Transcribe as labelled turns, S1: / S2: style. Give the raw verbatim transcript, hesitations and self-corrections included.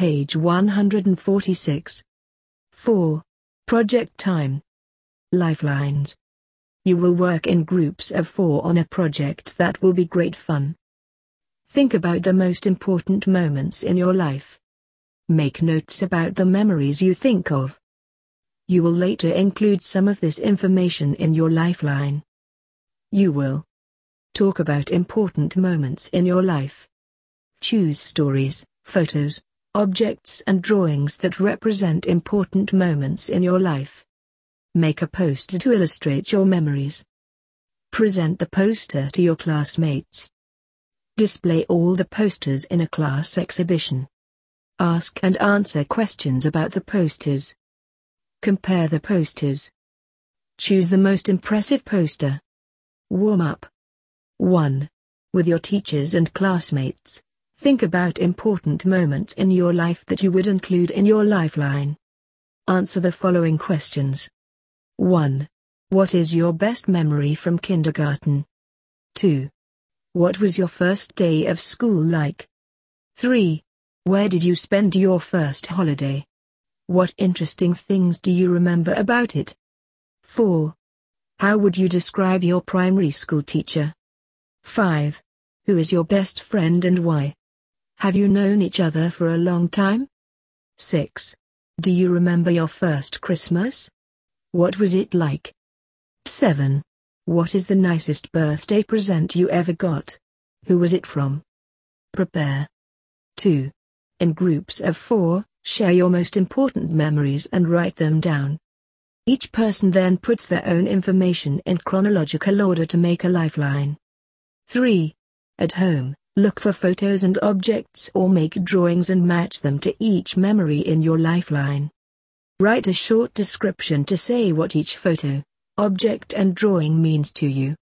S1: page one hundred forty-six. four. Project time. Lifelines. You will work in groups of four on a project that will be great fun. Think about the most important moments in your life. Make notes about the memories you think of. You will later include some of this information in your lifeline. You will talk about important moments in your life. Choose stories, photos, objects and drawings that represent important moments in your life. Make a poster to illustrate your memories. Present the poster to your classmates. Display all the posters in a class exhibition. Ask and answer questions about the posters. Compare the posters. Choose the most impressive poster. Warm up. one. With your teachers and classmates, think about important moments in your life that you would include in your lifeline. Answer the following questions. one. What is your best memory from kindergarten? two. What was your first day of school like? three. Where did you spend your first holiday? What interesting things do you remember about it? four. How would you describe your primary school teacher? five. Who is your best friend and why? Have you known each other for a long time? six. Do you remember your first Christmas? What was it like? seven. What is the nicest birthday present you ever got? Who was it from? Prepare. two. In groups of four, share your most important memories and write them down. Each person then puts their own information in chronological order to make a lifeline. three. At home, look for photos and objects or make drawings and match them to each memory in your lifeline. Write a short description to say what each photo, object and drawing means to you.